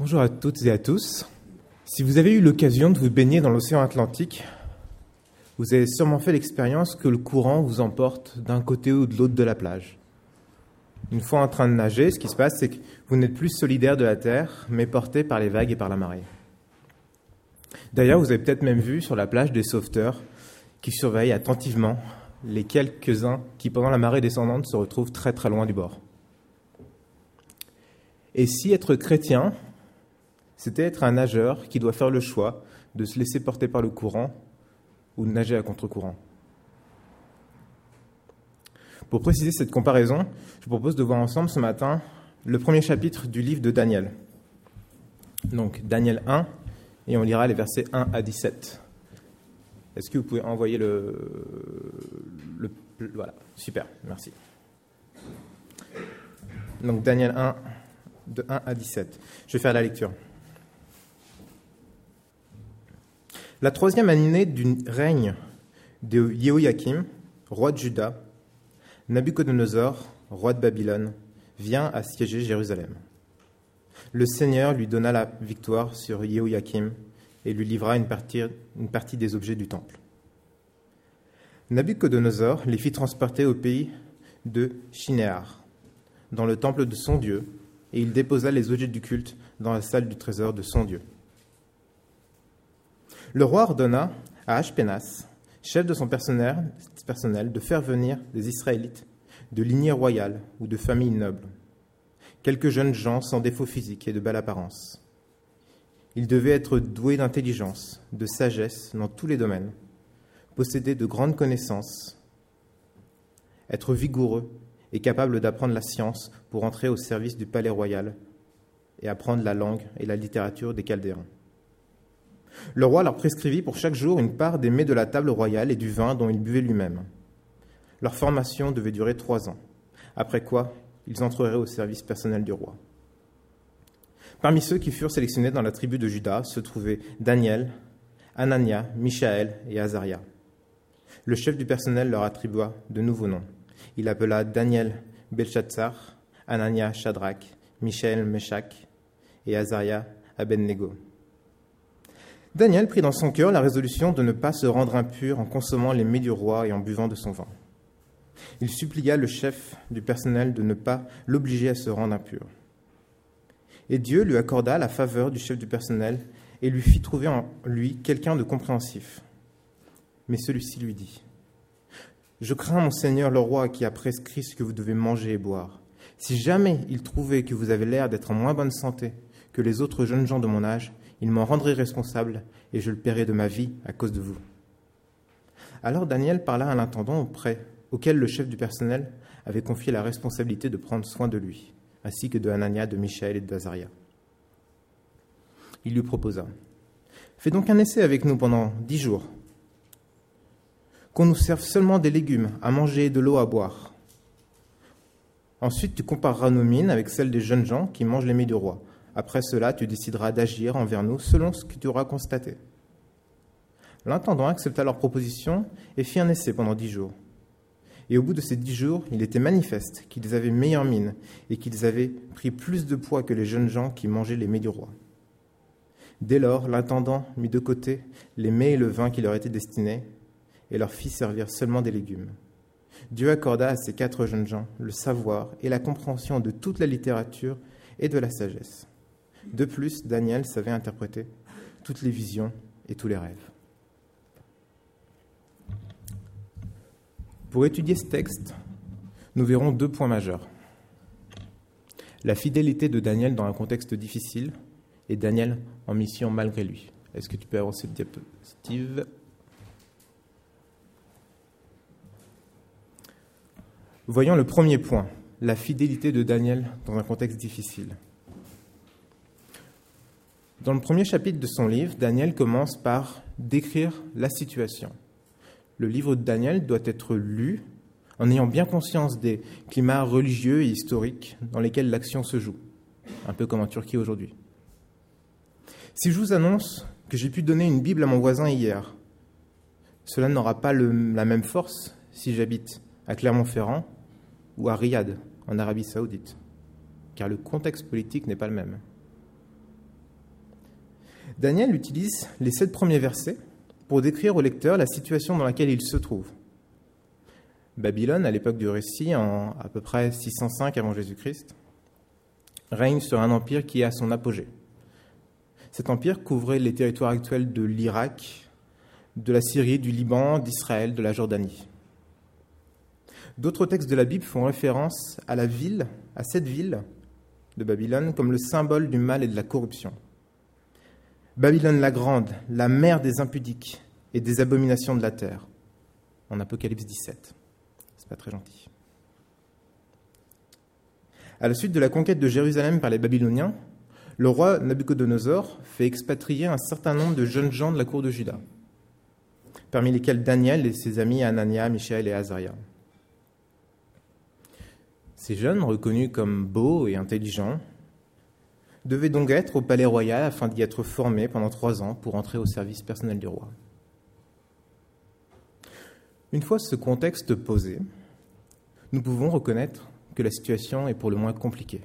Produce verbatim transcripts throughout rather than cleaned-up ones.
Bonjour à toutes et à tous. Si vous avez eu l'occasion de vous baigner dans l'océan Atlantique, vous avez sûrement fait l'expérience que le courant vous emporte d'un côté ou de l'autre de la plage. Une fois en train de nager, ce qui se passe, c'est que vous n'êtes plus solidaire de la terre, mais porté par les vagues et par la marée. D'ailleurs, vous avez peut-être même vu sur la plage des sauveteurs qui surveillent attentivement les quelques-uns qui, pendant la marée descendante, se retrouvent très très loin du bord. Et si être chrétien, c'était être un nageur qui doit faire le choix de se laisser porter par le courant ou de nager à contre-courant. Pour préciser cette comparaison, je vous propose de voir ensemble ce matin le premier chapitre du livre de Daniel. Donc Daniel un, et on lira les versets un à dix-sept. Est-ce que vous pouvez envoyer le... le, le voilà, super, merci. Donc Daniel un, de un à dix-sept. Je vais faire la lecture. La troisième année du règne de Jéhoïakim, roi de Juda, Nabuchodonosor, roi de Babylone, vient assiéger Jérusalem. Le Seigneur lui donna la victoire sur Jéhoïakim et lui livra une partie, une partie des objets du temple. Nabuchodonosor les fit transporter au pays de Shinéar, dans le temple de son Dieu, et il déposa les objets du culte dans la salle du trésor de son Dieu. Le roi ordonna à Ashpénas, chef de son personnel, personnel, de faire venir des Israélites de lignée royale ou de famille noble, quelques jeunes gens sans défaut physique et de belle apparence. Ils devaient être doués d'intelligence, de sagesse dans tous les domaines, posséder de grandes connaissances, être vigoureux et capables d'apprendre la science pour entrer au service du palais royal et apprendre la langue et la littérature des Chaldéens. Le roi leur prescrivit pour chaque jour une part des mets de la table royale et du vin dont ils buvaient lui-même. Leur formation devait durer trois ans, après quoi ils entreraient au service personnel du roi. Parmi ceux qui furent sélectionnés dans la tribu de Juda se trouvaient Daniel, Anania, Michaël et Azaria. Le chef du personnel leur attribua de nouveaux noms. Il appela Daniel Belchatsar, Anania Shadrach, Michaël Meshach et Azaria Abednego. Daniel prit dans son cœur la résolution de ne pas se rendre impur en consommant les mets du roi et en buvant de son vin. Il supplia le chef du personnel de ne pas l'obliger à se rendre impur. Et Dieu lui accorda la faveur du chef du personnel et lui fit trouver en lui quelqu'un de compréhensif. Mais celui-ci lui dit : « Je crains mon Seigneur le roi qui a prescrit ce que vous devez manger et boire. Si jamais il trouvait que vous avez l'air d'être en moins bonne santé que les autres jeunes gens de mon âge, il m'en rendrait responsable et je le paierai de ma vie à cause de vous. » Alors Daniel parla à l'intendant auprès, auquel le chef du personnel avait confié la responsabilité de prendre soin de lui, ainsi que de Anania, de Michaël et d'Azaria. Il lui proposa : « Fais donc un essai avec nous pendant dix jours, qu'on nous serve seulement des légumes à manger et de l'eau à boire. Ensuite, tu compareras nos mines avec celles des jeunes gens qui mangent les mets du roi. Après cela, tu décideras d'agir envers nous selon ce que tu auras constaté. » L'intendant accepta leur proposition et fit un essai pendant dix jours. Et au bout de ces dix jours, il était manifeste qu'ils avaient meilleure mine et qu'ils avaient pris plus de poids que les jeunes gens qui mangeaient les mets du roi. Dès lors, l'intendant mit de côté les mets et le vin qui leur étaient destinés et leur fit servir seulement des légumes. Dieu accorda à ces quatre jeunes gens le savoir et la compréhension de toute la littérature et de la sagesse. De plus, Daniel savait interpréter toutes les visions et tous les rêves. Pour étudier ce texte, nous verrons deux points majeurs. La fidélité de Daniel dans un contexte difficile et Daniel en mission malgré lui. Est-ce que tu peux avoir cette diapositive ? Voyons le premier point, la fidélité de Daniel dans un contexte difficile. Dans le premier chapitre de son livre, Daniel commence par décrire la situation. Le livre de Daniel doit être lu en ayant bien conscience des climats religieux et historiques dans lesquels l'action se joue, un peu comme en Turquie aujourd'hui. Si je vous annonce que j'ai pu donner une Bible à mon voisin hier, cela n'aura pas le, la même force si j'habite à Clermont-Ferrand ou à Riyad, en Arabie Saoudite, car le contexte politique n'est pas le même. Daniel utilise les sept premiers versets pour décrire au lecteur la situation dans laquelle il se trouve. Babylone, à l'époque du récit, en à peu près six cent cinq avant Jésus-Christ, règne sur un empire qui est à son apogée. Cet empire couvrait les territoires actuels de l'Irak, de la Syrie, du Liban, d'Israël, de la Jordanie. D'autres textes de la Bible font référence à la ville, à cette ville de Babylone, comme le symbole du mal et de la corruption. Babylone la grande, la mère des impudiques et des abominations de la terre, en Apocalypse dix-sept. C'est pas très gentil. À la suite de la conquête de Jérusalem par les Babyloniens, le roi Nabuchodonosor fait expatrier un certain nombre de jeunes gens de la cour de Juda, parmi lesquels Daniel et ses amis Anania, Michaël et Azaria. Ces jeunes, reconnus comme beaux et intelligents, devaient donc être au palais royal afin d'y être formés pendant trois ans pour entrer au service personnel du roi. Une fois ce contexte posé, nous pouvons reconnaître que la situation est pour le moins compliquée.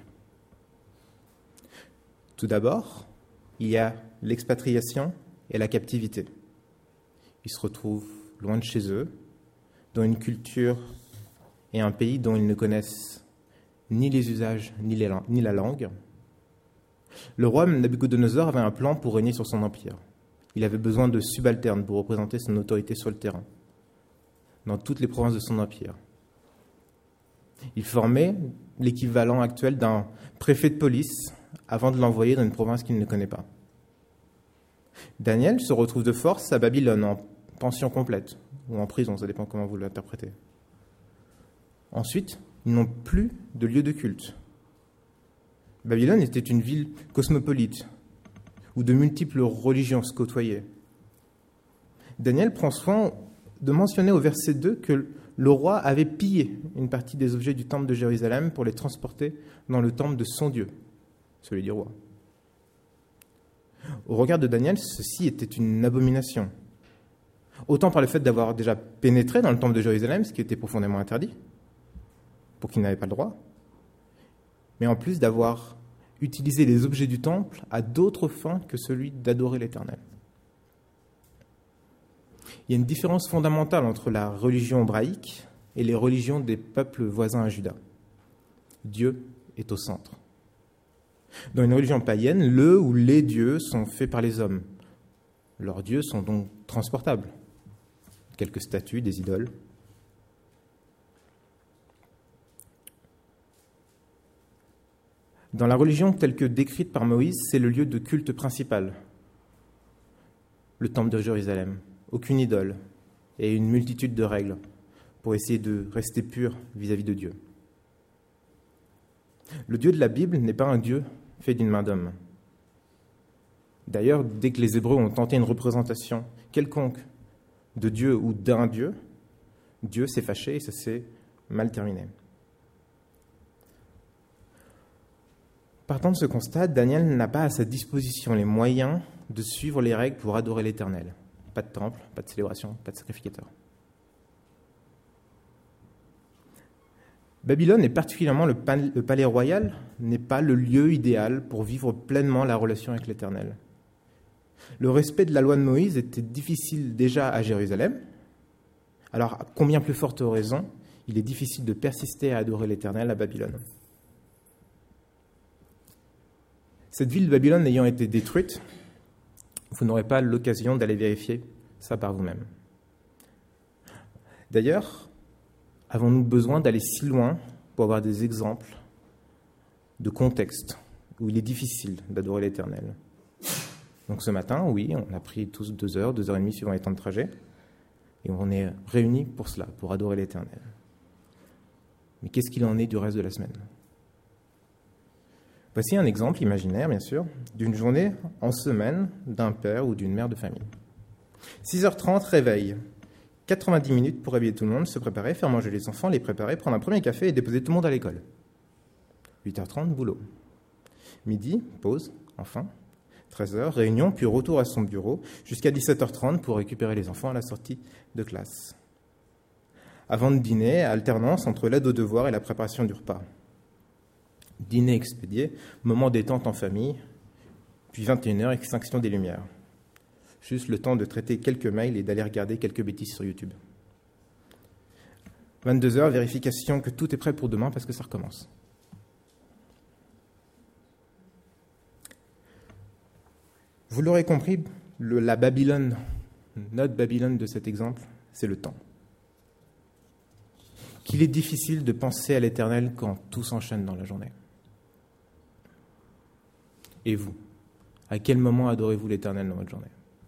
Tout d'abord, il y a l'expatriation et la captivité. Ils se retrouvent loin de chez eux, dans une culture et un pays dont ils ne connaissent ni les usages ni, les, ni la langue. Le roi Nabuchodonosor avait un plan pour régner sur son empire. Il avait besoin de subalternes pour représenter son autorité sur le terrain, dans toutes les provinces de son empire. Il formait l'équivalent actuel d'un préfet de police avant de l'envoyer dans une province qu'il ne connaît pas. Daniel se retrouve de force à Babylone, en pension complète, ou en prison, ça dépend comment vous l'interprétez. Ensuite, ils n'ont plus de lieu de culte. Babylone était une ville cosmopolite, où de multiples religions se côtoyaient. Daniel prend soin de mentionner au verset deux que le roi avait pillé une partie des objets du temple de Jérusalem pour les transporter dans le temple de son Dieu, celui du roi. Au regard de Daniel, ceci était une abomination. Autant par le fait d'avoir déjà pénétré dans le temple de Jérusalem, ce qui était profondément interdit, pour qu'il n'avait pas le droit, mais en plus d'avoir utilisé les objets du temple à d'autres fins que celui d'adorer l'Éternel. Il y a une différence fondamentale entre la religion hébraïque et les religions des peuples voisins à Juda. Dieu est au centre. Dans une religion païenne, le ou les dieux sont faits par les hommes. Leurs dieux sont donc transportables. Quelques statues, des idoles. Dans la religion telle que décrite par Moïse, c'est le lieu de culte principal, le temple de Jérusalem. Aucune idole et une multitude de règles pour essayer de rester pur vis-à-vis de Dieu. Le Dieu de la Bible n'est pas un Dieu fait d'une main d'homme. D'ailleurs, dès que les Hébreux ont tenté une représentation quelconque de Dieu ou d'un Dieu, Dieu s'est fâché et ça s'est mal terminé. Partant de ce constat, Daniel n'a pas à sa disposition les moyens de suivre les règles pour adorer l'Éternel. Pas de temple, pas de célébration, pas de sacrificateur. Babylone, et particulièrement le palais royal, n'est pas le lieu idéal pour vivre pleinement la relation avec l'Éternel. Le respect de la loi de Moïse était difficile déjà à Jérusalem. Alors, à combien plus forte raison, il est difficile de persister à adorer l'Éternel à Babylone. Cette ville de Babylone ayant été détruite, vous n'aurez pas l'occasion d'aller vérifier ça par vous-même. D'ailleurs, avons-nous besoin d'aller si loin pour avoir des exemples de contextes où il est difficile d'adorer l'Éternel ? Donc ce matin, oui, on a pris tous deux heures, deux heures et demie suivant les temps de trajet, et on est réunis pour cela, pour adorer l'Éternel. Mais qu'est-ce qu'il en est du reste de la semaine ? Voici un exemple imaginaire, bien sûr, d'une journée en semaine d'un père ou d'une mère de famille. six heures trente, réveil. quatre-vingt-dix minutes pour réveiller tout le monde, se préparer, faire manger les enfants, les préparer, prendre un premier café et déposer tout le monde à l'école. huit heures trente, boulot. Midi, pause, enfin. treize heures, réunion, puis retour à son bureau, jusqu'à dix-sept heures trente pour récupérer les enfants à la sortie de classe. Avant de dîner, alternance entre l'aide aux devoirs et la préparation du repas. Dîner expédié, moment détente en famille, Puis vingt et une heures, extinction des lumières. Juste le temps de traiter quelques mails et d'aller regarder quelques bêtises sur YouTube. vingt-deux heures, vérification que tout est prêt pour demain parce que ça recommence. Vous l'aurez compris, le, la Babylone, notre Babylone de cet exemple, c'est le temps. Qu'il est difficile de penser à l'Éternel quand tout s'enchaîne dans la journée. Et vous, à quel moment adorez-vous l'Éternel dans votre journée?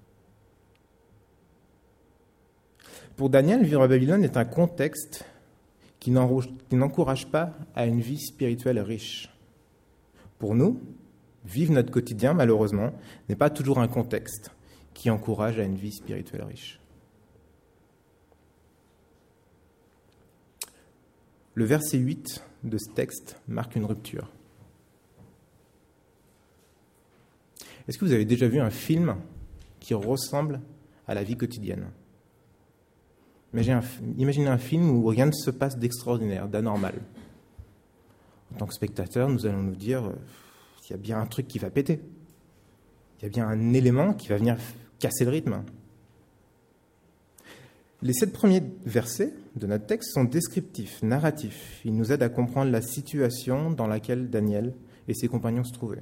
Pour Daniel, vivre à Babylone est un contexte qui n'encourage pas à une vie spirituelle riche. Pour nous, vivre notre quotidien, malheureusement, n'est pas toujours un contexte qui encourage à une vie spirituelle riche. Le verset huit de ce texte marque une rupture. Est-ce que vous avez déjà vu un film qui ressemble à la vie quotidienne ? Imaginez un, imaginez un film où rien ne se passe d'extraordinaire, d'anormal. En tant que spectateur, nous allons nous dire qu'il y a bien un truc qui va péter. Il y a bien un élément qui va venir casser le rythme. Les sept premiers versets de notre texte sont descriptifs, narratifs. Ils nous aident à comprendre la situation dans laquelle Daniel et ses compagnons se trouvaient.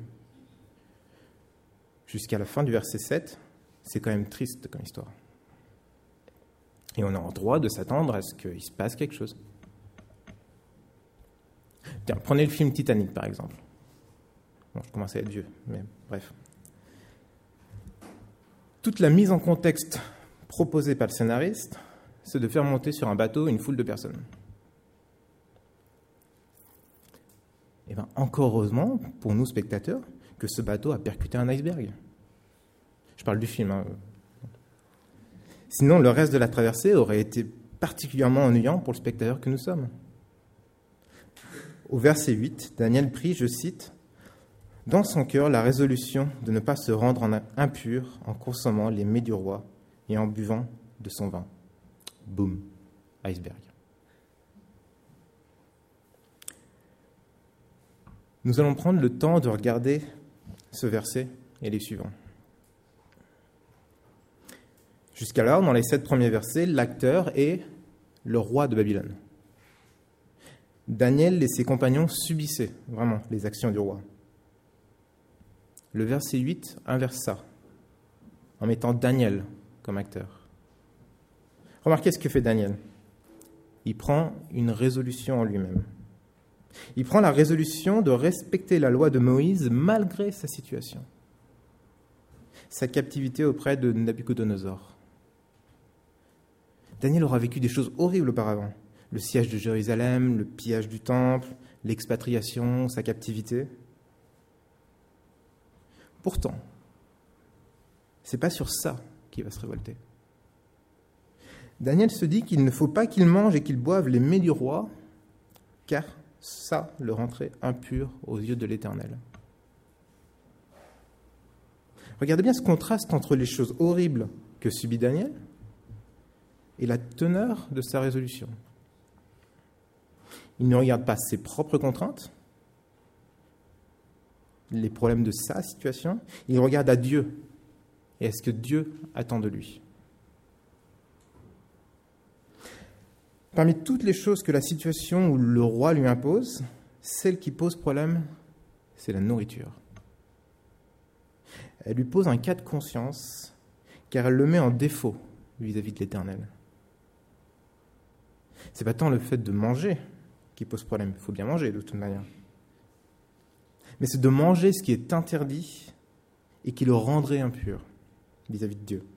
Jusqu'à la fin du verset sept, c'est quand même triste comme histoire. Et on a le droit de s'attendre à ce qu'il se passe quelque chose. Tiens, prenez le film Titanic, par exemple. Bon, je commence à être vieux, mais bref. Toute la mise en contexte proposée par le scénariste, c'est de faire monter sur un bateau une foule de personnes. Et bien, encore heureusement, pour nous spectateurs, que ce bateau a percuté un iceberg. Je parle du film, hein. Sinon, le reste de la traversée aurait été particulièrement ennuyant pour le spectateur que nous sommes. Au verset huit, Daniel prie, je cite, « Dans son cœur, la résolution de ne pas se rendre en impur en consommant les mets du roi et en buvant de son vin. » Boum, iceberg. Nous allons prendre le temps de regarder ce verset et les suivants. Jusqu'alors, dans les sept premiers versets, l'acteur est le roi de Babylone. Daniel et ses compagnons subissaient vraiment les actions du roi. Le verset huit inverse ça, en mettant Daniel comme acteur. Remarquez ce que fait Daniel. Il prend une résolution en lui-même. Il prend la résolution de respecter la loi de Moïse malgré sa situation, sa captivité auprès de Nabuchodonosor. Daniel aura vécu des choses horribles auparavant. Le siège de Jérusalem, le pillage du temple, l'expatriation, sa captivité. Pourtant, ce n'est pas sur ça qu'il va se révolter. Daniel se dit qu'il ne faut pas qu'il mange et qu'il boive les mets du roi, car ça le rendrait impur aux yeux de l'Éternel. Regardez bien ce contraste entre les choses horribles que subit Daniel et la teneur de sa résolution. Il ne regarde pas ses propres contraintes, les problèmes de sa situation, il regarde à Dieu et à ce que Dieu attend de lui. Parmi toutes les choses que la situation où le roi lui impose, celle qui pose problème, c'est la nourriture. Elle lui pose un cas de conscience, car elle le met en défaut vis-à-vis de l'Éternel. C'est pas tant le fait de manger qui pose problème, il faut bien manger de toute manière. Mais c'est de manger ce qui est interdit et qui le rendrait impur vis-à-vis de Dieu.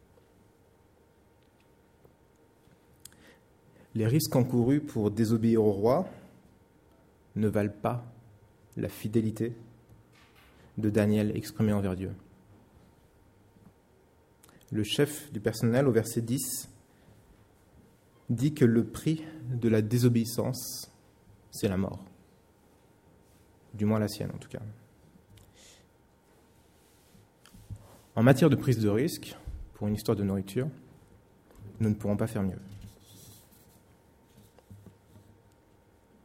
Les risques encourus pour désobéir au roi ne valent pas la fidélité de Daniel exprimée envers Dieu. Le chef du personnel, au verset dix, dit que le prix de la désobéissance, c'est la mort. Du moins la sienne, en tout cas. En matière de prise de risque, pour une histoire de nourriture, nous ne pourrons pas faire mieux.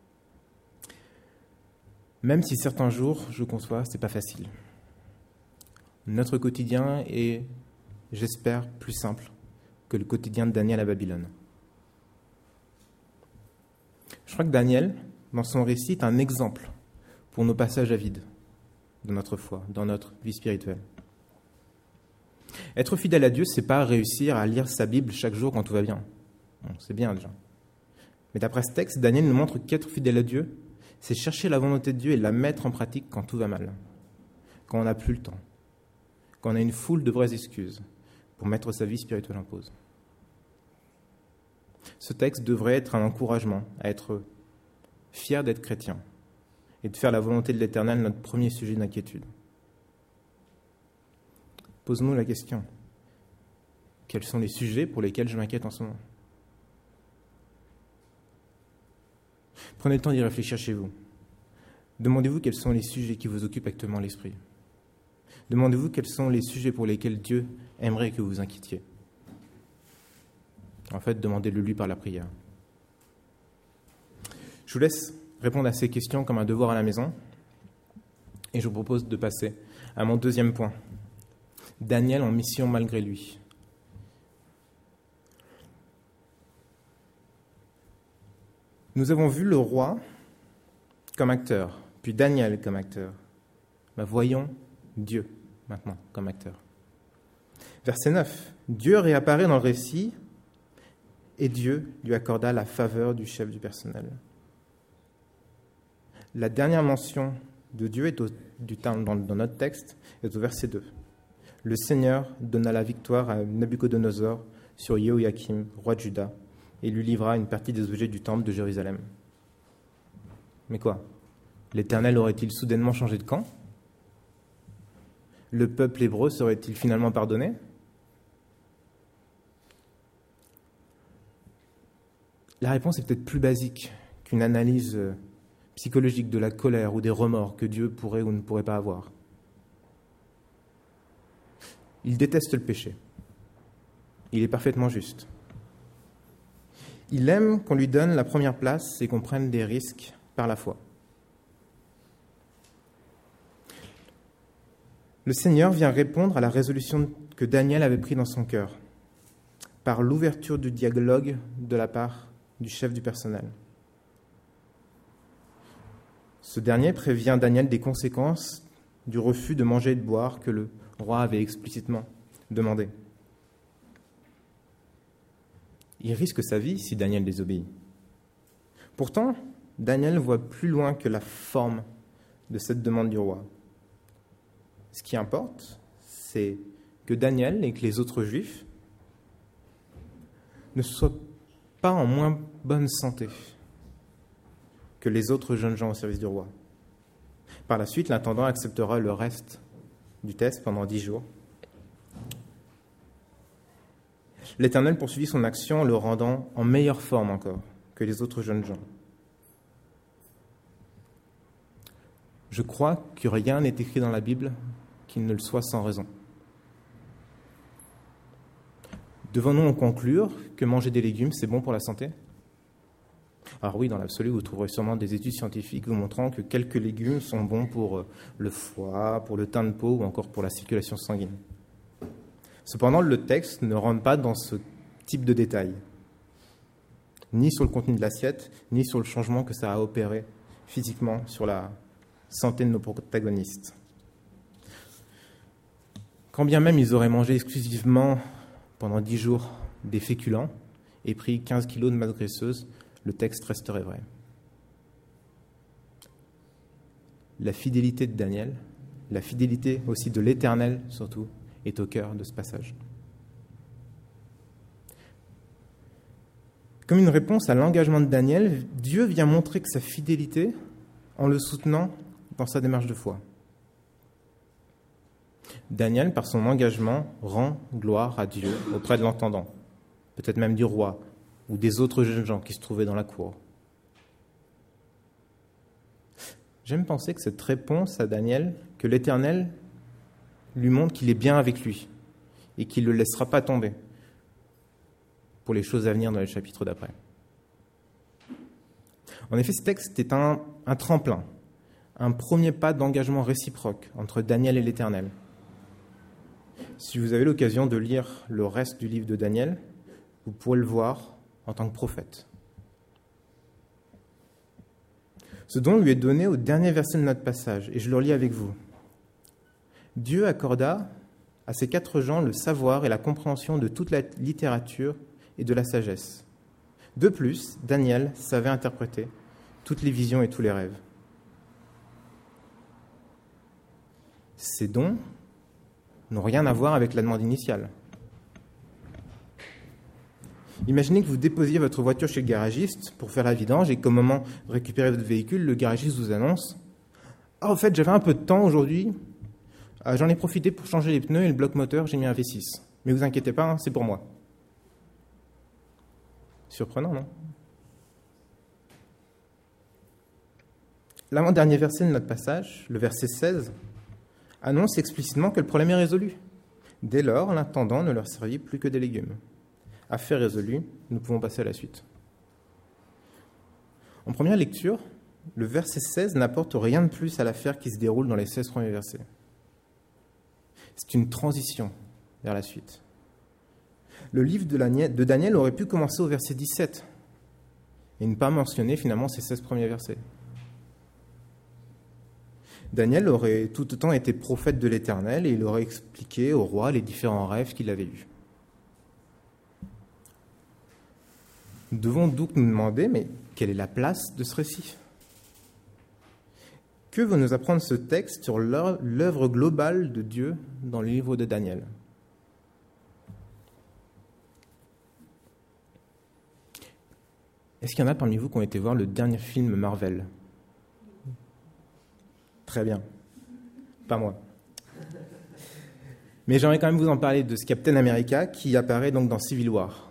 Même si certains jours, je conçois, c'est pas facile. notre quotidien est, j'espère, plus simple que le quotidien de Daniel à Babylone. Je crois que Daniel, dans son récit, est un exemple pour nos passages à vide de notre foi, dans notre vie spirituelle. Être fidèle à Dieu, c'est pas réussir à lire sa Bible chaque jour quand tout va bien. Bon, c'est bien déjà. Mais d'après ce texte, Daniel nous montre qu'être fidèle à Dieu, c'est chercher la volonté de Dieu et la mettre en pratique quand tout va mal, quand on n'a plus le temps, quand on a une foule de vraies excuses pour mettre sa vie spirituelle en pause. Ce texte devrait être un encouragement à être fier d'être chrétien et de faire la volonté de l'Éternel notre premier sujet d'inquiétude. Pose-nous la question. Quels sont les sujets pour lesquels je m'inquiète en ce moment ? Prenez le temps d'y réfléchir chez vous. Demandez-vous quels sont les sujets qui vous occupent actuellement l'esprit. Demandez-vous quels sont les sujets pour lesquels Dieu aimerait que vous vous inquiétiez. En fait, demandez-le lui par la prière. Je vous laisse répondre à ces questions comme un devoir à la maison. Et je vous propose de passer à mon deuxième point. Daniel en mission malgré lui. Nous avons vu le roi comme acteur, puis Daniel comme acteur. Ben voyons Dieu maintenant comme acteur. Verset neuf. Dieu réapparaît dans le récit et Dieu lui accorda la faveur du chef du personnel. La dernière mention de Dieu est au, du, dans, dans notre texte est au verset deux. Le Seigneur donna la victoire à Nabuchodonosor sur Jéhoïakim, roi de Juda, et lui livra une partie des objets du temple de Jérusalem. Mais quoi ? L'Éternel aurait-il soudainement changé de camp ? Le peuple hébreu serait-il finalement pardonné ? La réponse est peut-être plus basique qu'une analyse psychologique de la colère ou des remords que Dieu pourrait ou ne pourrait pas avoir. Il déteste le péché. Il est parfaitement juste. Il aime qu'on lui donne la première place et qu'on prenne des risques par la foi. Le Seigneur vient répondre à la résolution que Daniel avait prise dans son cœur, par l'ouverture du dialogue de la part du chef du personnel. Ce dernier prévient Daniel des conséquences du refus de manger et de boire que le roi avait explicitement demandé. Il risque sa vie si Daniel désobéit. Pourtant, Daniel voit plus loin que la forme de cette demande du roi. Ce qui importe, c'est que Daniel et que les autres Juifs ne soient pas en moins bonne santé que les autres jeunes gens au service du roi. Par la suite, l'intendant acceptera le reste du test pendant dix jours. L'Éternel poursuivit son action en le rendant en meilleure forme encore que les autres jeunes gens. Je crois que rien n'est écrit dans la Bible qui ne le soit sans raison. Devons-nous en conclure que manger des légumes, c'est bon pour la santé ? Alors oui, dans l'absolu, vous trouverez sûrement des études scientifiques vous montrant que quelques légumes sont bons pour le foie, pour le teint de peau ou encore pour la circulation sanguine. Cependant, le texte ne rentre pas dans ce type de détails, ni sur le contenu de l'assiette, ni sur le changement que ça a opéré physiquement sur la santé de nos protagonistes. Quand bien même ils auraient mangé exclusivement pendant dix jours des féculents et pris quinze kilos de masse graisseuse, le texte resterait vrai. La fidélité de Daniel, la fidélité aussi de l'Éternel surtout, est au cœur de ce passage. Comme une réponse à l'engagement de Daniel, Dieu vient montrer que sa fidélité en le soutenant dans sa démarche de foi. Daniel, par son engagement, rend gloire à Dieu auprès de l'entendant, peut-être même du roi ou des autres jeunes gens qui se trouvaient dans la cour. J'aime penser que cette réponse à Daniel, que l'Éternel lui montre qu'il est bien avec lui et qu'il ne le laissera pas tomber pour les choses à venir dans les chapitres d'après. En effet, ce texte est un, un tremplin, un premier pas d'engagement réciproque entre Daniel et l'Éternel. Si vous avez l'occasion de lire le reste du livre de Daniel, vous pourrez le voir en tant que prophète. Ce don lui est donné au dernier verset de notre passage, et je le relis avec vous. Dieu accorda à ces quatre gens le savoir et la compréhension de toute la littérature et de la sagesse. De plus, Daniel savait interpréter toutes les visions et tous les rêves. Ces dons n'ont rien à voir avec la demande initiale. Imaginez que vous déposiez votre voiture chez le garagiste pour faire la vidange et qu'au moment de récupérer votre véhicule, le garagiste vous annonce « Ah, au fait, j'avais un peu de temps aujourd'hui, euh, j'en ai profité pour changer les pneus et le bloc moteur, j'ai mis un V six. Mais vous inquiétez pas, hein, c'est pour moi. » Surprenant, non ? L'avant-dernier verset de notre passage, le verset seize, annonce explicitement que le problème est résolu. Dès lors, l'intendant ne leur servit plus que des légumes. Affaire résolue, nous pouvons passer à la suite. En première lecture, le verset seize n'apporte rien de plus à l'affaire qui se déroule dans les seize premiers versets. C'est une transition vers la suite. Le livre de Daniel aurait pu commencer au verset dix-sept et ne pas mentionner finalement ces seize premiers versets. Daniel aurait tout autant été prophète de l'Éternel et il aurait expliqué au roi les différents rêves qu'il avait eus. Nous devons donc nous demander, mais quelle est la place de ce récit ? Que veut nous apprendre ce texte sur l'œuvre globale de Dieu dans le livre de Daniel ? Est-ce qu'il y en a parmi vous qui ont été voir le dernier film Marvel ? Très bien. Pas moi. Mais j'aimerais quand même vous en parler de ce Captain America qui apparaît donc dans Civil War.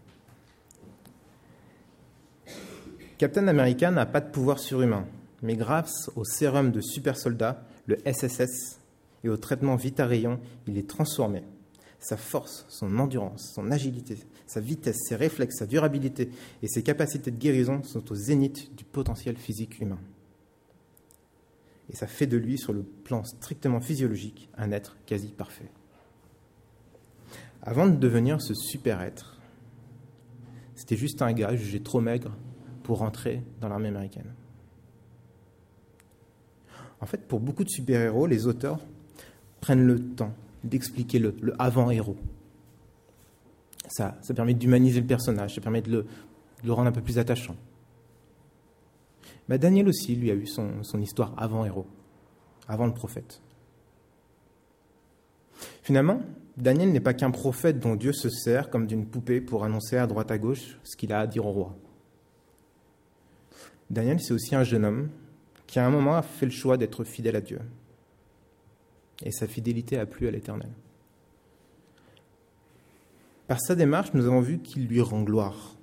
Captain America n'a pas de pouvoir surhumain, mais grâce au sérum de super soldat, le S S S, et au traitement Vita-Rayon, il est transformé. Sa force, son endurance, son agilité, sa vitesse, ses réflexes, sa durabilité et ses capacités de guérison sont au zénith du potentiel physique humain. Et ça fait de lui, sur le plan strictement physiologique, un être quasi parfait. Avant de devenir ce super-être, c'était juste un gars jugé trop maigre pour rentrer dans l'armée américaine. En fait, pour beaucoup de super-héros, les auteurs prennent le temps d'expliquer le, le avant-héros. Ça, ça permet d'humaniser le personnage, ça permet de le, de le rendre un peu plus attachant. Mais Daniel aussi, lui, a eu son, son histoire avant-héros, avant le prophète. Finalement, Daniel n'est pas qu'un prophète dont Dieu se sert comme d'une poupée pour annoncer à droite à gauche ce qu'il a à dire au roi. Daniel, c'est aussi un jeune homme qui, à un moment, a fait le choix d'être fidèle à Dieu. Et sa fidélité a plu à l'Éternel. Par sa démarche, nous avons vu qu'il lui rend gloire.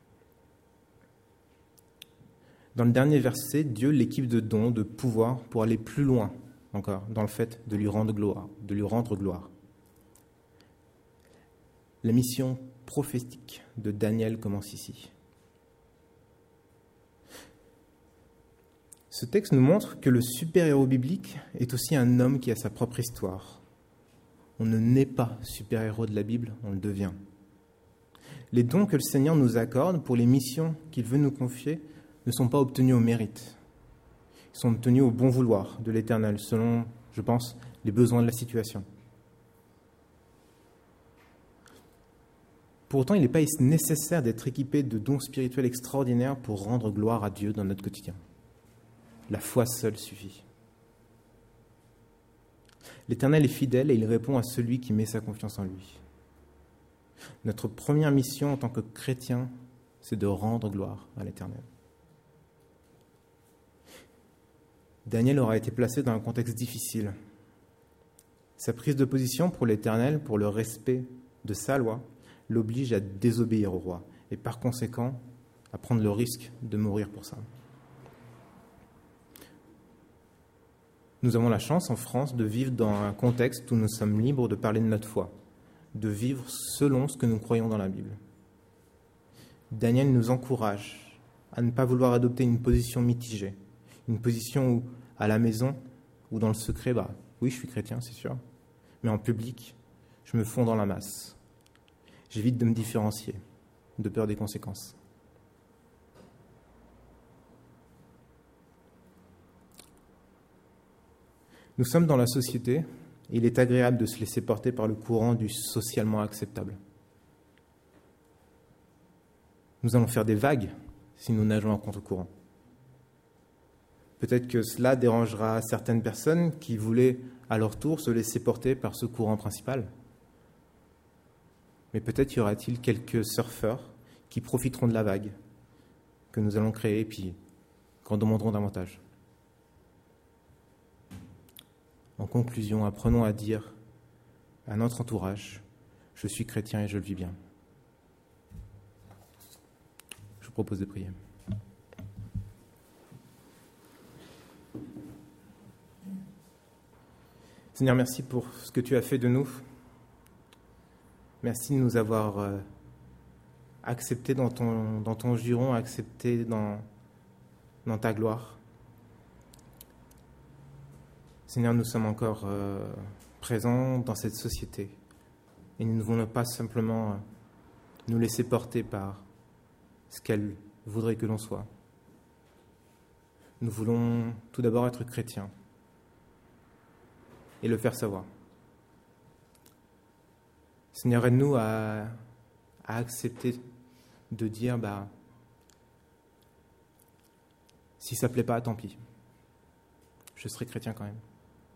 Dans le dernier verset, Dieu l'équipe de dons, de pouvoir pour aller plus loin encore dans le fait de lui rendre gloire, de lui rendre gloire. La mission prophétique de Daniel commence ici. Ce texte nous montre que le super-héros biblique est aussi un homme qui a sa propre histoire. On ne naît pas super-héros de la Bible, on le devient. Les dons que le Seigneur nous accorde pour les missions qu'il veut nous confier ne sont pas obtenus au mérite. Ils sont obtenus au bon vouloir de l'Éternel, selon, je pense, les besoins de la situation. Pour autant, il n'est pas nécessaire d'être équipé de dons spirituels extraordinaires pour rendre gloire à Dieu dans notre quotidien. La foi seule suffit. L'Éternel est fidèle et il répond à celui qui met sa confiance en lui. Notre première mission en tant que chrétien, c'est de rendre gloire à l'Éternel. Daniel aura été placé dans un contexte difficile. Sa prise de position pour l'Éternel, pour le respect de sa loi, l'oblige à désobéir au roi et par conséquent à prendre le risque de mourir pour ça. Nous avons la chance en France de vivre dans un contexte où nous sommes libres de parler de notre foi, de vivre selon ce que nous croyons dans la Bible. Daniel nous encourage à ne pas vouloir adopter une position mitigée, une position où, à la maison ou dans le secret, bah oui, je suis chrétien, c'est sûr, mais en public, Je me fonds dans la masse. J'évite de me différencier, de peur des conséquences. Nous sommes dans la société et il est agréable de se laisser porter par le courant du socialement acceptable. Nous allons faire des vagues si nous nageons à contre-courant. Peut-être que cela dérangera certaines personnes qui voulaient à leur tour se laisser porter par ce courant principal. Mais peut-être y aura-t-il quelques surfeurs qui profiteront de la vague que nous allons créer et puis qu'en demanderont davantage. En conclusion, apprenons à dire à notre entourage « Je suis chrétien et je le vis bien ». Je vous propose de prier. Seigneur, merci pour ce que tu as fait de nous. Merci de nous avoir euh, acceptés dans ton, dans ton giron, acceptés dans, dans ta gloire. Seigneur, nous sommes encore euh, présents dans cette société et nous ne voulons pas simplement euh, nous laisser porter par ce qu'elle voudrait que l'on soit. Nous voulons tout d'abord être chrétiens et le faire savoir. Seigneur, aide-nous à, à accepter de dire, bah, si ça ne plaît pas, tant pis. Je serai chrétien quand même.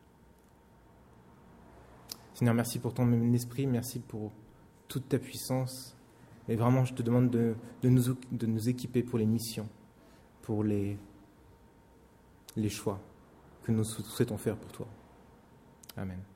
Seigneur, merci pour ton esprit, merci pour toute ta puissance. Et vraiment, je te demande de, de, nous, de nous équiper pour les missions, pour les, les choix que nous souhaitons faire pour toi. Amen.